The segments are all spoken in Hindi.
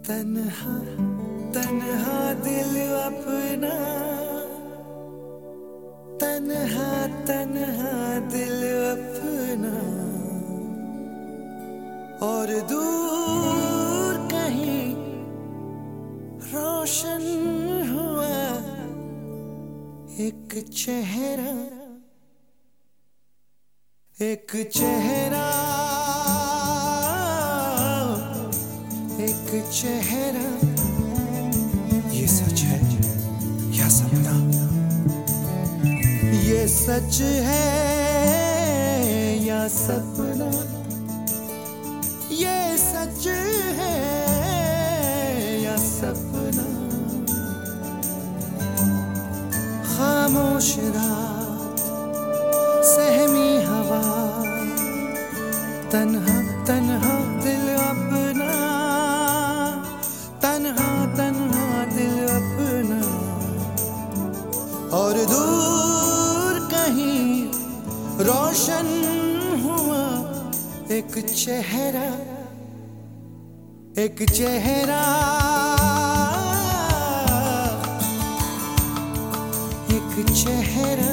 तन्हा तन्हा दिल अपना, तन्हा तन्हा दिल अपना, और दूर कहीं रोशन हुआ एक चेहरा, एक चेहरा, एक चेहरा। ये सच है या सपना, ये सच है या सपना, ये सच है या सपना। खामोश रात, सहमी हवा, तन्हा तन्हा दिल अपना, तन्हा तन्हा दिल अपना, और दूर कहीं रोशन हुआ एक चेहरा, एक चेहरा, एक चेहरा।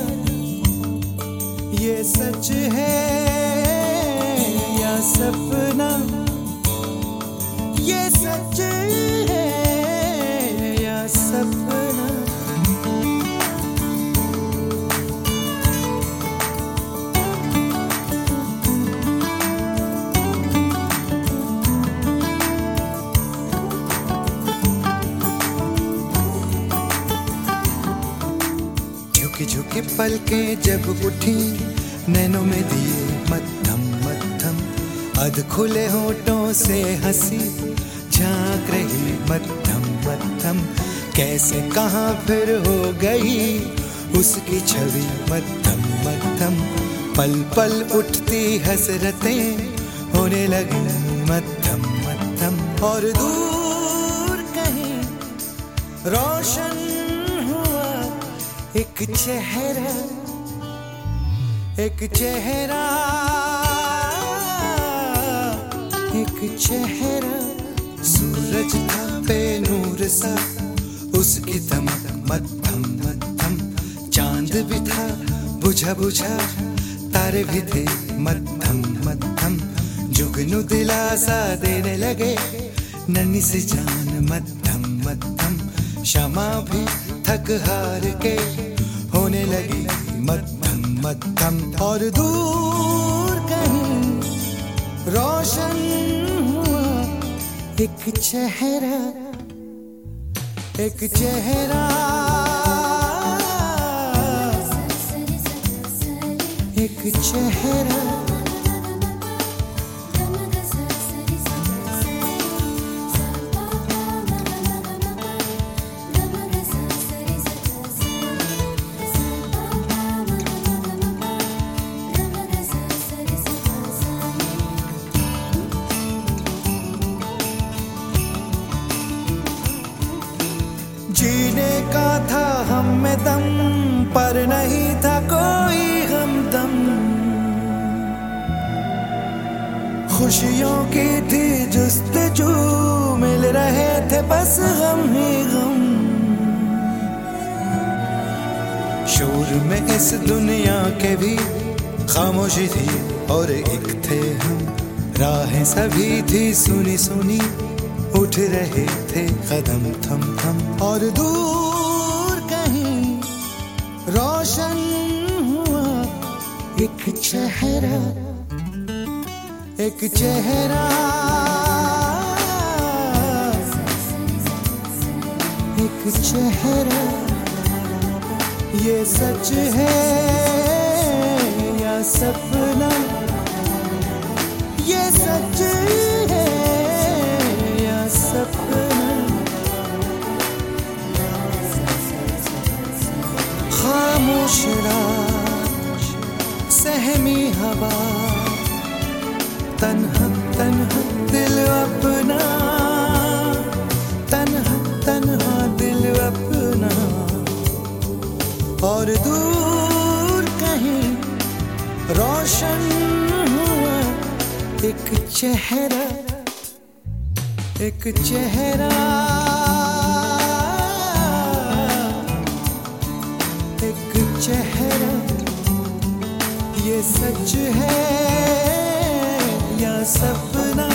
ये सच है या सपना, ये सच है या सपना। झुकी झुकी पलकें जब उठी, नैनों में दिए मद्धम मद्धम, अध खुले होठों से हंसी झांक रही मद्धम मद्धम। कैसे कहाँ फिर हो गई उसकी छवि मद्धम मद्धम, पल पल उठती हसरतें होने लगी मद्धम मद्धम, और दूर कहीं रोशन हुआ एक चेहरा, एक चेहरा, एक चेहरा। सूरज था बेनूर सा, उसकी दमक मद्धम मद्धम, चांद भी था बुझा बुझा, तारे भी थे मद्धम मद्धम। जुगनू दिलासा देने लगे नन्ही सी जान मद्धम मद्धम, क्षमा भी थक हार के होने लगी मद्धम मद्धम, और दूर कहीं रोशन हुआ एक चेहरा, एक चेहरा, एक चेहरा। जीने का था हम में दम, पर नहीं था कोई हमदम। खुशियों की थी जुस्तजू, मिल रहे थे बस गम ही गम। शोर में इस दुनिया के भी खामोशी थी और एक थे हम, राहें सभी थी सुनी सुनी, उठ रहे थे कदम थम थम, और दूर कहीं रोशन हुआ एक चेहरा, एक चेहरा, एक चेहरा। ये सच है या सपना, ये सच है या सपना। खामोश रात, सहमी हवा, तन्हा तन्हा दिल अपना, तन्हा तन्हा दिल अपना, और दूर कहीं रोशन हुआ एक चेहरा, एक चेहरा, एक चेहरा, ये सच है या सपना।